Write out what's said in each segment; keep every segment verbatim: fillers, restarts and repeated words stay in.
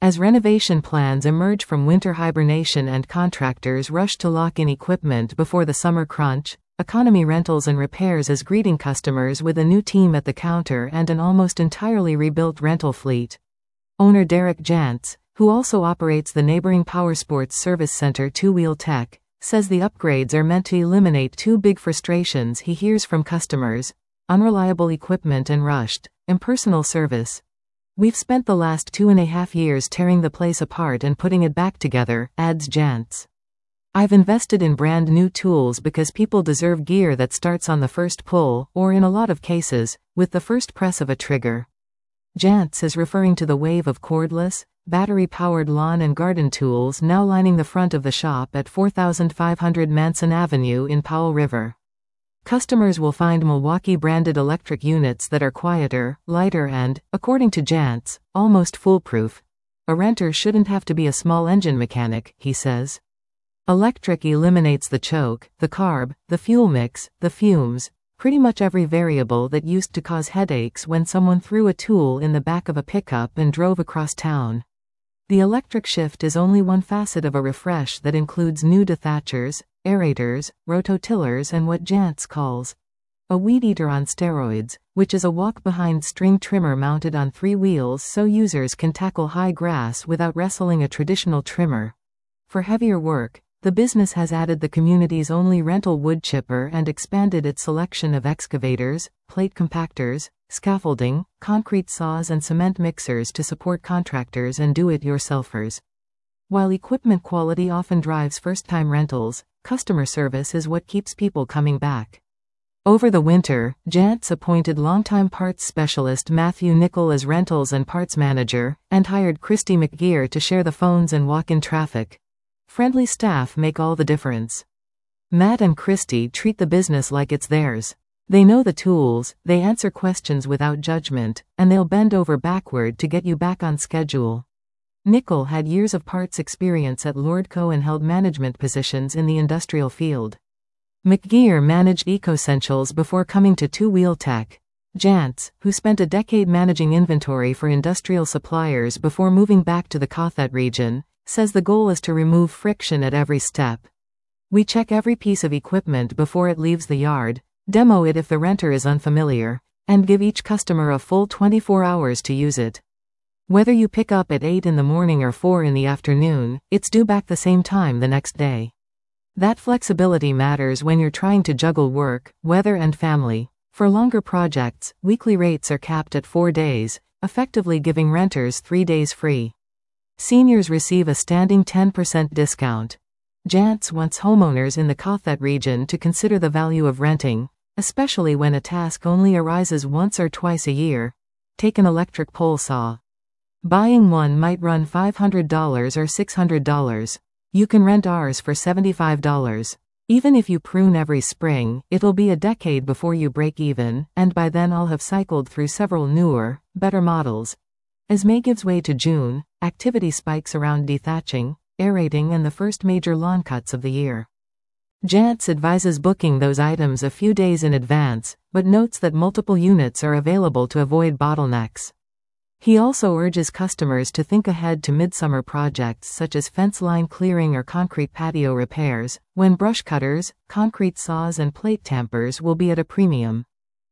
As renovation plans emerge from winter hibernation and contractors rush to lock in equipment before the summer crunch, Economy Rentals and Repairs is greeting customers with a new team at the counter and an almost entirely rebuilt rental fleet. Owner Derek Jantz, who also operates the neighboring Powersports Service Center Two Wheel Tech, says the upgrades are meant to eliminate two big frustrations he hears from customers: unreliable equipment and rushed, impersonal service. "We've spent the last two and a half years tearing the place apart and putting it back together," adds Jantz. "I've invested in brand new tools because people deserve gear that starts on the first pull, or in a lot of cases, with the first press of a trigger." Jantz is referring to the wave of cordless, battery-powered lawn and garden tools now lining the front of the shop at four thousand five hundred Manson Avenue in Powell River. Customers will find Milwaukee-branded electric units that are quieter, lighter and, according to Jantz, almost foolproof. "A renter shouldn't have to be a small engine mechanic," he says. Electric eliminates the choke, the carb, the fuel mix, the fumes, pretty much every variable that used to cause headaches when someone threw a tool in the back of a pickup and drove across town. The electric shift is only one facet of a refresh that includes new dethatchers, aerators, rototillers and what Jantz calls a weed eater on steroids, which is a walk-behind string trimmer mounted on three wheels so users can tackle high grass without wrestling a traditional trimmer. For heavier work, the business has added the community's only rental wood chipper and expanded its selection of excavators, plate compactors, scaffolding, concrete saws and cement mixers to support contractors and do-it-yourselfers. While equipment quality often drives first-time rentals, customer service is what keeps people coming back. Over the winter, Jantz appointed longtime parts specialist Matthew Nickel as rentals and parts manager, and hired Christy McGeer to share the phones and walk-in traffic. Friendly staff make all the difference. Matt and Christy treat the business like it's theirs. They know the tools, they answer questions without judgment, and they'll bend over backward to get you back on schedule. Nickel had years of parts experience at Lordco and held management positions in the industrial field. McGeer managed EcoSentials before coming to Two Wheel Tech. Jantz, who spent a decade managing inventory for industrial suppliers before moving back to the Cothet region, says the goal is to remove friction at every step. "We check every piece of equipment before it leaves the yard, demo it if the renter is unfamiliar, and give each customer a full twenty-four hours to use it. Whether you pick up at eight in the morning or four in the afternoon, it's due back the same time the next day." That flexibility matters when you're trying to juggle work, weather and family. For longer projects, weekly rates are capped at four days, effectively giving renters three days free. Seniors receive a standing ten percent discount. Jantz wants homeowners in the Cothet region to consider the value of renting, especially when a task only arises once or twice a year. Take an electric pole saw. Buying one might run five hundred dollars or six hundred dollars. You can rent ours for seventy-five dollars. Even if you prune every spring, it'll be a decade before you break even, and by then I'll have cycled through several newer, better models. As May gives way to June, activity spikes around dethatching, aerating and the first major lawn cuts of the year. Jantz advises booking those items a few days in advance, but notes that multiple units are available to avoid bottlenecks. He also urges customers to think ahead to midsummer projects such as fence line clearing or concrete patio repairs, when brush cutters, concrete saws and plate tampers will be at a premium.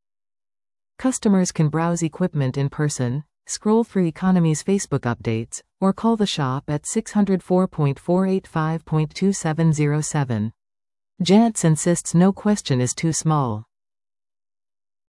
Customers can browse equipment in person, scroll through Economy's Facebook updates, or call the shop at six oh four, four eight five, two seven zero seven. Jantz insists no question is too small.